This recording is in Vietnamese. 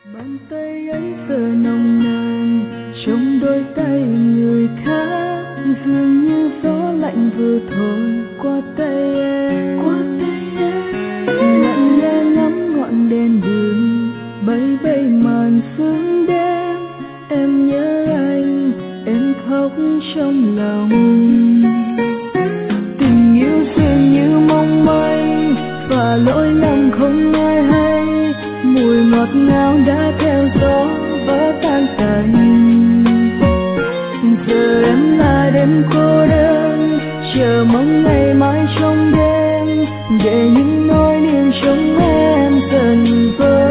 Bàn tay ấy giờ nồng nàn trong đôi tay người khác, dường như gió lạnh vừa thổi qua tay em. Lặng lẽ ngắm ngọn đèn đường bay bay màn sương đêm. Em nhớ anh, em khóc trong lòng. Tình yêu dường như mong manh và lỗi lầm không ai hay. Mùi ngọt ngào đã theo gió vỡ tan tành. Giờ em là đêm cô đơn, chờ mong ngày mai trong đêm, để những nỗi niềm trong em dần vơi.